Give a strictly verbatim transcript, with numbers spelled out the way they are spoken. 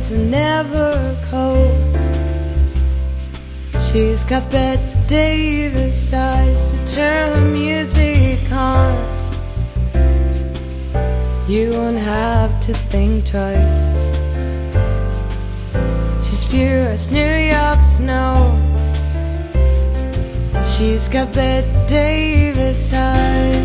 days are never cold. She's got Bette Davis eyes to turn her music on. You won't have to think twice. She's pure as New York snow. She's got Bette Davis eyes.